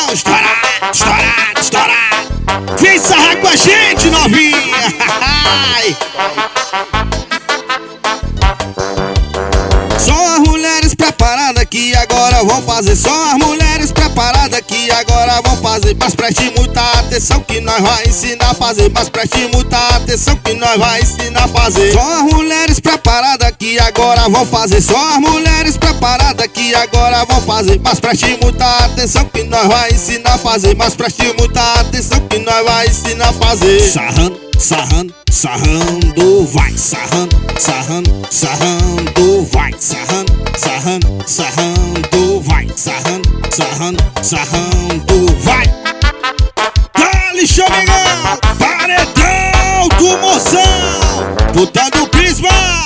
Estourado, estourado, estourado. Vem sarrar com a gente, novinha. Só as mulheres preparadas que agora vão fazer. Só as mulheres preparadas que agora vão fazer. Mas preste muita atenção que nós vai ensinar a fazer. Mas preste muita atenção que nós vai ensinar a fazer. Só as mulheres preparadas que agora vão fazer. Só as mulheres preparadas que agora vão fazer. Mas preste muita atenção que nós vai ensinar a fazer. Mas preste muita atenção que nós vai ensinar a fazer. Sarrando, sarrando, sarrando, vai sarrando, sarrando, sarrando, vai sarrando, sarrando, sarrando, vai sarrando, sarrando, sarrando, vai. Dá-lhe, Chamegão, paredão do Moção, botando o prisma.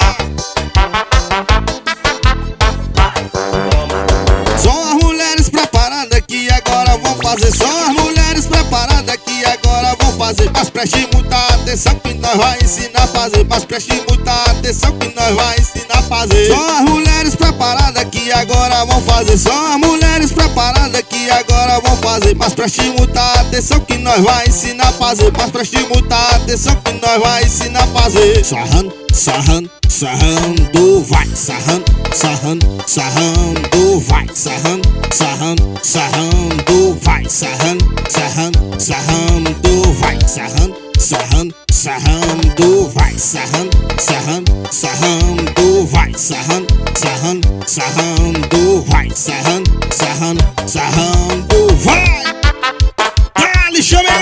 Só as mulheres preparadas que agora vão fazer. Só as mulheres preparadas que agora vão fazer. Mas preste muita atenção que nós vai ensinar a fazer. Mas preste muita atenção que nós vai ensinar a fazer. Só as mulheres preparadas que agora vão fazer. Só as mulheres preparadas que agora vão fazer. Mas preste muita atenção que nós vai ensinar a fazer. Mas preste muita atenção que nós vai ensinar a fazer. Sarrando, sarrando, sarrando, vai sarrando, sarrando, sarrando, vai sarrando, sarrando, sarrando, vai sarrando, sarrando, sarrando, vai sarrando, sarrando, sarrando, vai sarrando, sarrando, sarrando, vai sarrando, sarrando, sarrando, vai sarrando, sarrando, sarrando, vai. Dá-lhe, chama.